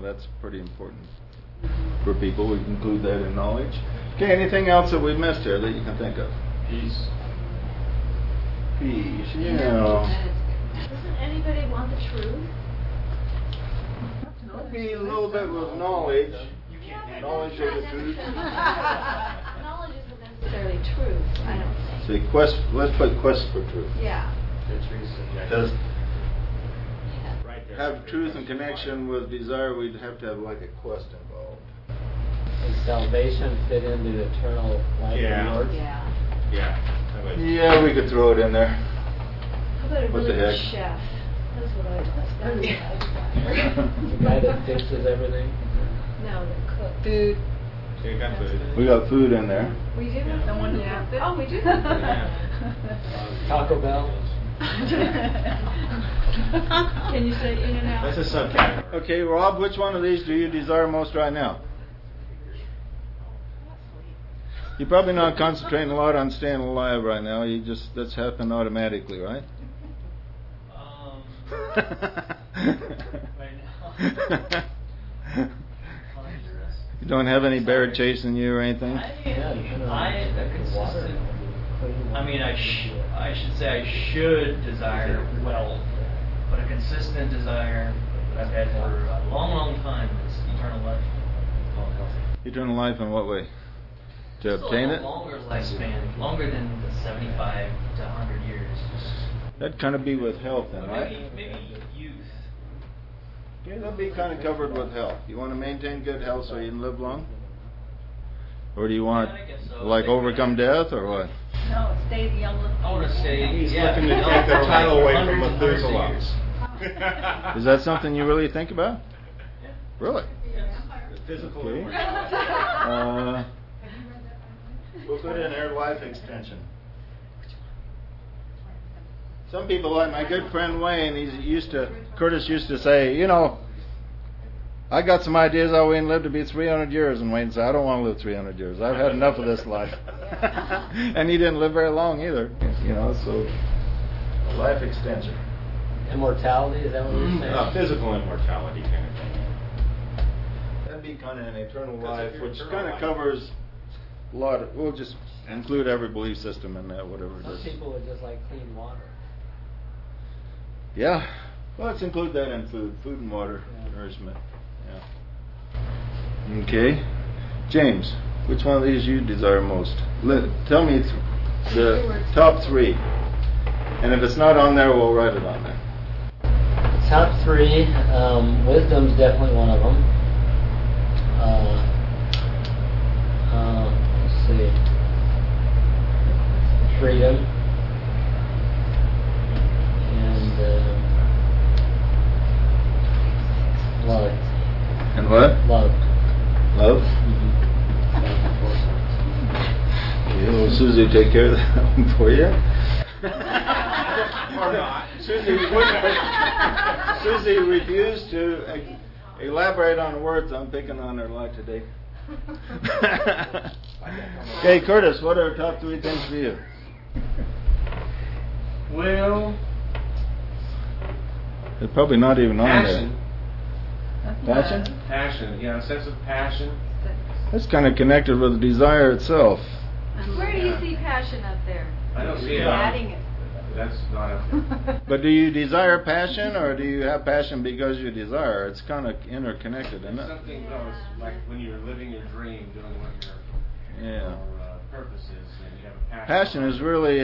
that's pretty important for people. We can include that in knowledge. Okay, anything else that we've missed here that you can think of? Peace. Peace, Doesn't anybody want the truth? Maybe a little bit with knowledge. Knowledge of the truth. Knowledge isn't necessarily truth, I don't think. See, let's put quest for truth. Yeah. Does Right there. have truth and connection with desire, we'd have to have like a quest involved. Does salvation fit into the eternal life Yeah. of yours? Yeah. Yeah. Yeah, we could throw it in there. How about a What the really good heck? chef? That's what I The guy that fixes everything? No, the cook. Food. So you got food. We got food in there. We do? Someone who cooks it. Oh, we do? Taco Bell? Can you say in and out? That's a subcategory. Okay, Rob, which one of these do you desire most right now? You're probably not concentrating a lot on staying alive right now. That's happened automatically, right? Right now. You don't have any bear chasing you or anything? A consistent. I mean, I should say I should desire wealth, but a consistent desire that I've had for a long, long time is eternal life. Eternal life in what way? To Just obtain a it? longer lifespan, longer than the 75 to 100 years. That'd kind of be with health then, Or right? maybe youth. Okay, that'd be kind of covered with health. You want to maintain good health so you can live long? Or do you want, Yeah, I guess so. like, overcome death or what? No, stay the young. I want to say, He's yeah, looking to no, take the for title like away from hundreds and hundreds of Methuselah. Is that something you really think about? Really? The physical. Okay. immortality. We'll put in there life extension. Some people, like my good friend Wayne, Curtis used to say, I got some ideas how Wayne lived to be 300 years, and Wayne said, I don't want to live 300 years. I've had enough of this life. And he didn't live very long either, so life extension. Immortality, is that what you're saying? Physical immortality kind of thing. That'd be kind of an eternal That's life, if you're which eternal kind of life. covers a lot of, we'll just include every belief system in that, whatever it Some is. people would just like clean water. Yeah. Well, let's include that in food and water, nourishment. Yeah. Okay. James, which one of these you desire most? Tell me the top three. And if it's not on there, we'll write it on there. Top three, wisdom's definitely one of them. Let's see. Freedom. And love. And what? Love. Love? Okay, will Susie take care of that one for you? Or not. Susie refused to elaborate on words. I'm picking on her a lot today. Okay, Curtis, what are top three things for you? Well, They're probably not even on passion. there. Passion? Passion, yeah, a sense of passion. That's kind of connected with desire itself. Where do you see passion up there? I don't see it. You're adding it. That's not up there. But do you desire passion, or do you have passion because you desire? It's kind of interconnected, isn't It's it? something else, like when you're living your dream, doing what your Yeah. purpose is, and you have a passion. Passion is really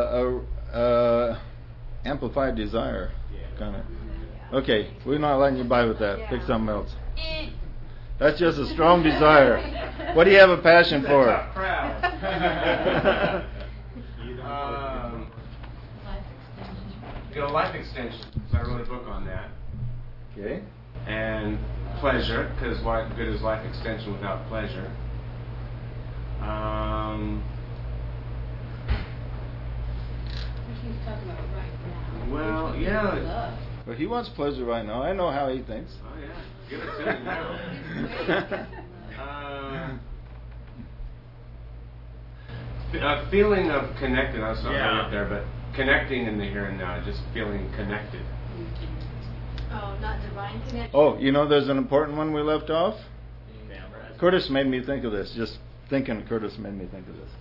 amplified desire, Yeah. kind of. Okay, we're not letting you buy with that. Pick something else. That's just a strong desire. What do you have a passion for? That's a crowd. Life extension. So I wrote a book on that. Okay. And pleasure, because what good is life extension without pleasure? He's talking about right now. Well, yeah. Well, he wants pleasure right now. I know how he thinks. Oh yeah, give it to him now. A feeling of connected. I was not right up there, but connecting in the here and now, just feeling connected. Oh, not divine connection. Oh, you know, there's an important one we left off. Curtis made me think of this. Just thinking, Curtis made me think of this.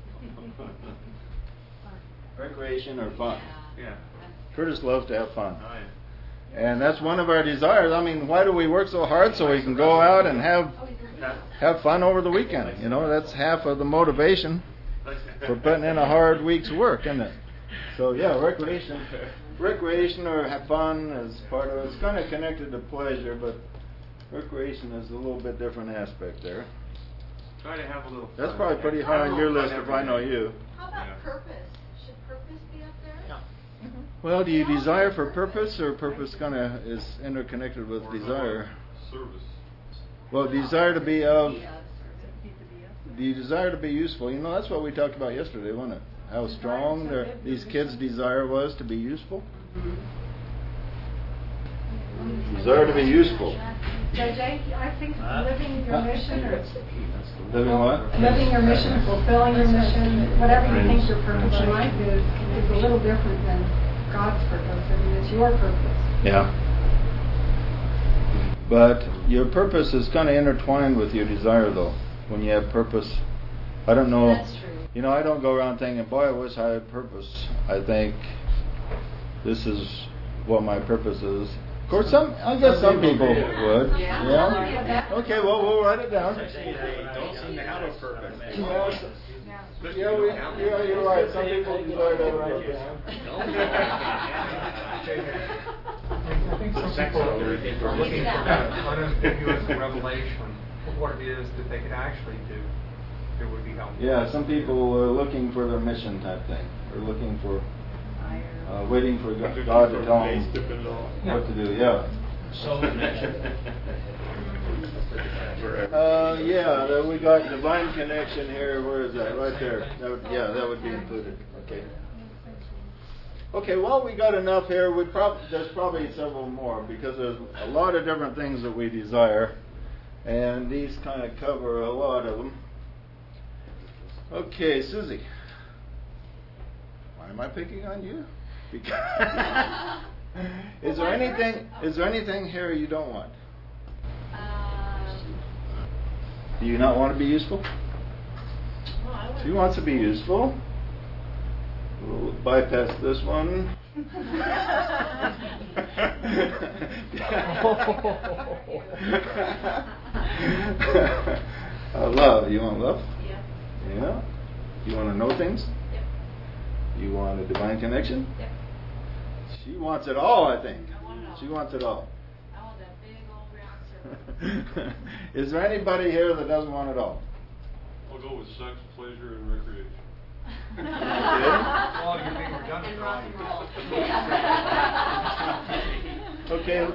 Recreation or fun. Yeah. Curtis loves to have fun. Oh, yeah. And that's one of our desires. I mean, why do we work so hard? So we can go out and have fun over the weekend. You know, that's half of the motivation for putting in a hard week's work, isn't it? So yeah, recreation or have fun is part of it. It's kind of connected to pleasure, but recreation is a little bit different aspect there. Try to have a little fun. That's probably pretty high on your list if I know you. How about purpose? Should purpose be up there? Yeah. Well, do you desire for purpose, or purpose kind of is interconnected with desire? Service. Well, desire to be of. Do you desire to be useful? You know, that's what we talked about yesterday, wasn't it? How strong these kids' desire was to be useful. Desire to be useful. JJ, I think living your mission or Living what? living your mission, fulfilling your mission, whatever you think your purpose in life is a little different than God's purpose. I mean, it's your purpose. Yeah. But your purpose is kind of intertwined with your desire, though. When you have purpose, I don't know. That's true. You know, I don't go around thinking, boy, I wish I had purpose. I think this is what my purpose is. Of course, I guess some people would. Yeah. Okay, well, we'll write it down. Don't seem to have a purpose. You're right. Some people desire to write it down. I think some people are looking for that unambiguous revelation of what it is that they can actually do. It would be helpful. Yeah, some people are looking for their mission type thing. They're looking for, waiting for God to tell them what to do. Yeah. So yeah, we got divine connection here. Where is that? Right there. That would be included. Okay. Okay, well, we got enough here. There's probably several more because there's a lot of different things that we desire, and these kind of cover a lot of them. Okay, Susie. Why am I picking on you? Because is there anything here you don't want? Do you not want to be useful? She wants to be useful. We'll bypass this one. Love. You want love? Yeah. You want to know things? Yep. You want a divine connection? Yep. She wants it all, I think. I want it all. She wants it all. I want that big old round circle. Is there anybody here that doesn't want it all? I'll go with sex, pleasure, and recreation. Well, you think we're done And with rock all and roll. Okay.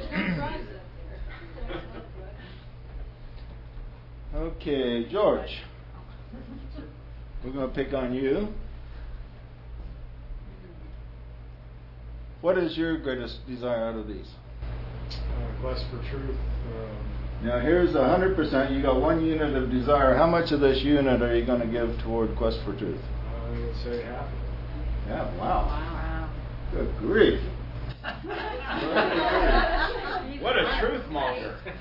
Okay, George. We're going to pick on you. What is your greatest desire out of these? Quest for truth. Now here's 100%. You got 1 unit of desire. How much of this unit are you going to give toward quest for truth? I would say half of it. Yeah, wow. Good grief. What a truth monger. Is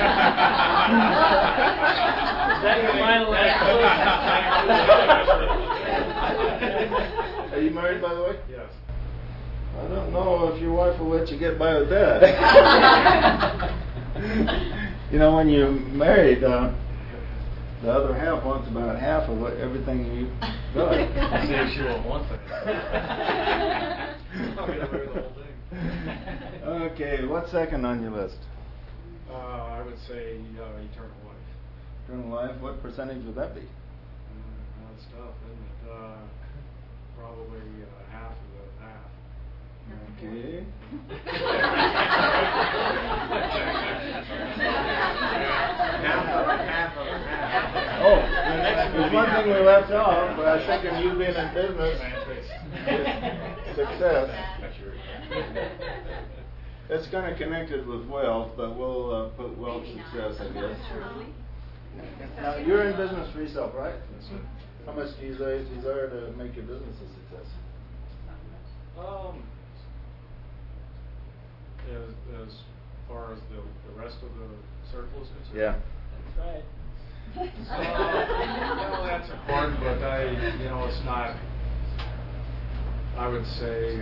that your final answer? Are you married, by the way? Yes. I don't know if your wife will let you get by with that. You know, when you're married, the other half wants about half of everything you got. See, she won't want that. I'll get away with the whole thing. Okay, what's second on your list? I would say eternal life. Eternal life. What percentage would that be? That's tough, isn't it? Probably half of the half. Okay. Oh, there's one thing we left off, but I was thinking you being in business, success. It's kind of connected with wealth, but we'll put wealth success, I guess. Now, you're in business for yourself, right? How much do you desire to make your business a success? as far as the rest of the circle is concerned. Yeah. That's right. That's important, but it's not. I would say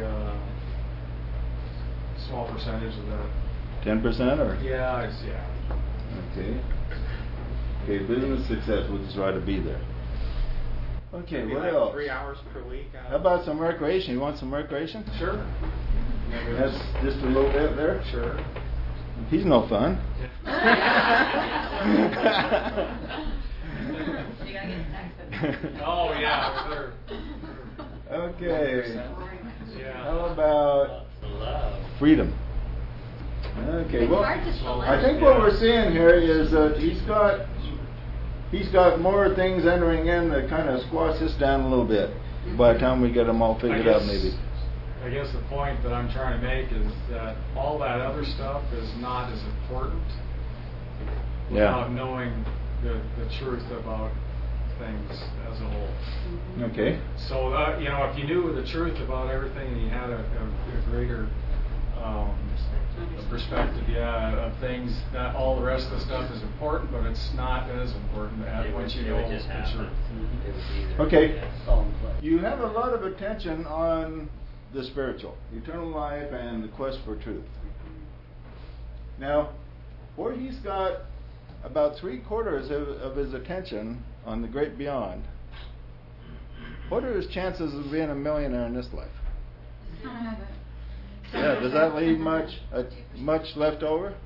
small percentage of that. 10% or? Yeah. Okay. Okay, business success, we'll just try to be there. Okay, Maybe what like else? 3 hours per week. How about some recreation? You want some recreation? Sure. That's just a little bit there? Sure. He's no fun. You gotta get taxes. Oh, yeah. Sure. Okay. Yeah. How about Love. freedom? Okay, It's well, hard to select. I think what we're seeing here is that he's got more things entering in that kind of squash this down a little bit by the time we get them all figured out, maybe. I guess the point that I'm trying to make is that all that other stuff is not as important without knowing the truth about things as a whole. Okay. So, if you knew the truth about everything and you had a greater perspective, of things, that all the rest of the stuff is important, but it's not as important once you know the truth. Okay. You have a lot of attention on the spiritual, eternal life, and the quest for truth. Now, where he's got about 3/4 of his attention on the great beyond, what are his chances of being a millionaire in this life? Yeah, does that leave much left over?